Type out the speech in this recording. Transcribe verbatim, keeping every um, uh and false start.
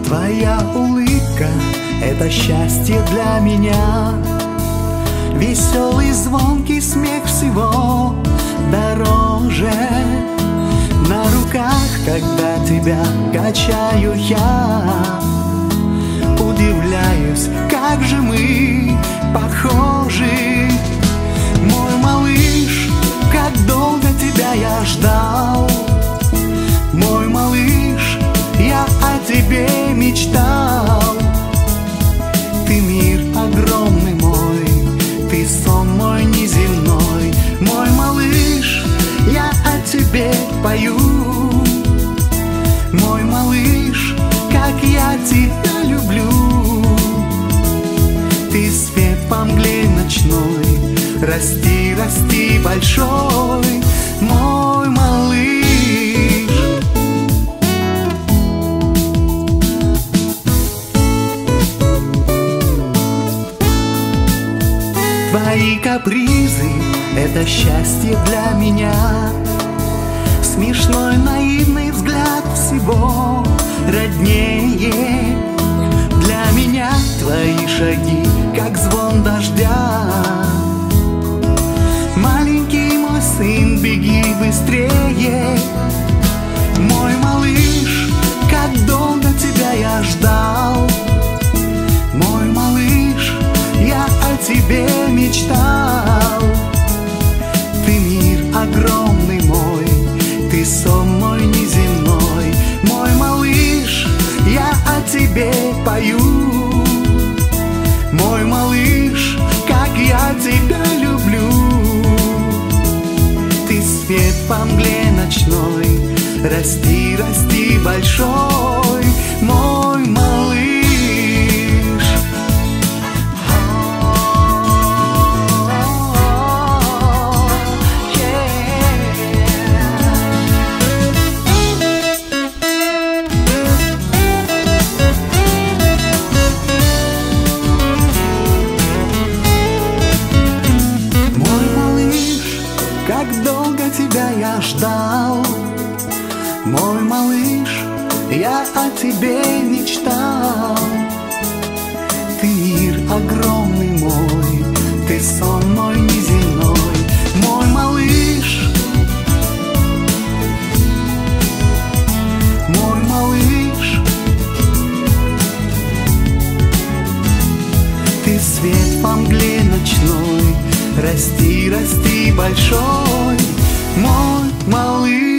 Твоя улыбка — это счастье для меня. Веселый, звонкий смех всего дороже. На руках, когда тебя качаю я, удивляюсь, как же мы похожи. Мой малыш, как долго тебя я ждал. Мой малыш, я о тебе мечтал. Ты мир огромный мой, ты сон мой неземной. Мой малыш, я о тебе пою. Мой малыш, как я тебя люблю. Ты свет по мгле ночной, расти, расти большой, мой малыш. Твои капризы — это счастье для меня. Смешной, наивный взгляд всего роднее. Для меня твои шаги, как звон дождя. Маленький мой сын, беги быстрее. Мой малыш, как долго тебя я ждал. Мой малыш, я о тебе мечтал. Ты мир огромный мой, ты сон мой неземной. Мой малыш, я о тебе пою. Мой малыш, как я тебя люблю. Ты свет по мгле ночной, расти, расти большой, мой малыш. Как долго тебя я ждал. Мой малыш, я о тебе мечтал. Ты мир огромный мой, ты сон мой неземной. Мой малыш, мой малыш, ты свет по мгле ночной, расти, расти большой, мой малыш.